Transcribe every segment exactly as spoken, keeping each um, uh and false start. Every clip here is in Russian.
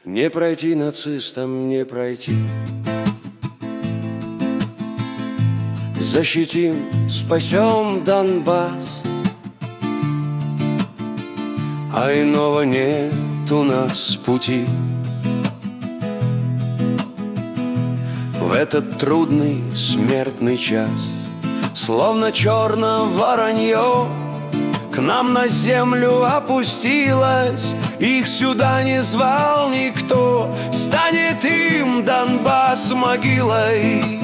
Не пройти нацистам, не пройти. Защитим, спасем Донбасс, а иного нет у нас пути. В этот трудный смертный час, словно черное воронье, к нам на землю опустилась. Их сюда не звал никто. Станет им Донбасс могилой.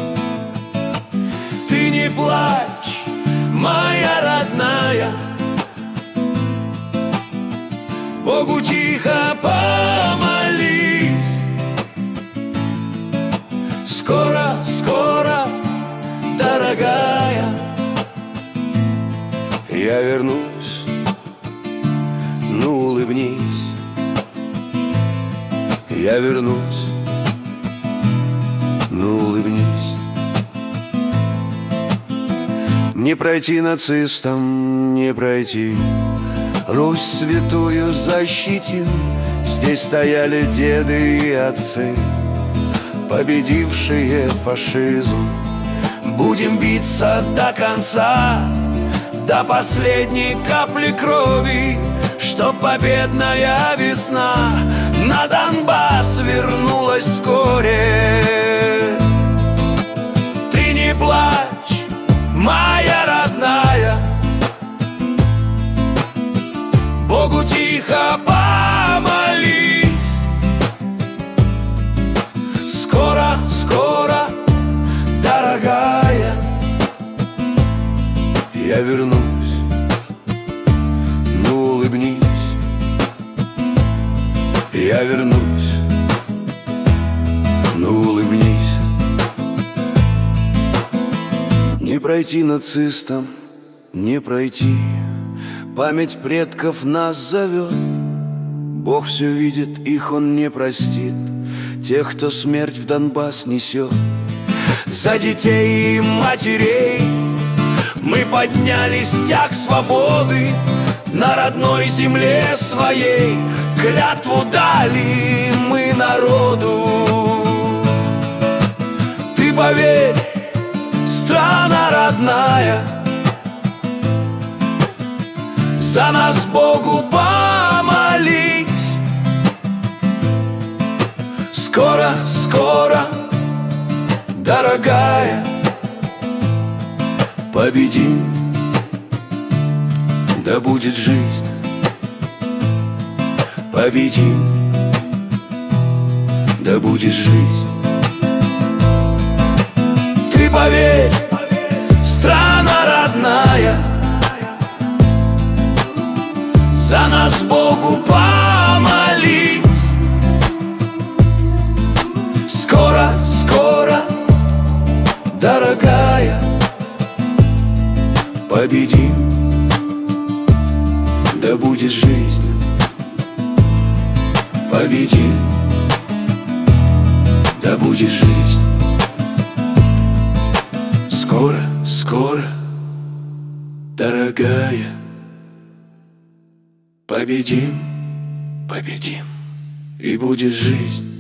Ты не плачь, моя родная, Богу тихо помолись. Скоро, скоро, дорогая, я вернусь, ну улыбнись. Я вернусь, ну улыбнись. Не пройти нацистам, не пройти. Русь святую защитим. Здесь стояли деды и отцы, победившие фашизм. Будем биться до конца, до последней капли крови, чтоб победная весна на Донбасс вернулась вскоре. Ты не плачь, моя родная, Богу тихо помолись. Скоро, скоро, дорогая, я вернусь, ну улыбнись. Я вернусь, ну улыбнись. Не пройти нацистам, не пройти. Память предков нас зовет. Бог все видит, их Он не простит, тех, кто смерть в Донбасс несет. За детей и матерей мы подняли стяг свободы. На родной земле своей клятву дали мы народу. Ты поверь, страна родная, за нас Богу помолись. Скоро, скоро, дорогая, победим, да будет жизнь. Победим, да будет жизнь. Ты поверь, страна родная, за нас Богу помолись. Скоро, скоро, дорогая, победим, да будет жизнь. Победим, да будет жизнь. Скоро, скоро, дорогая, победим, победим, и будет жизнь.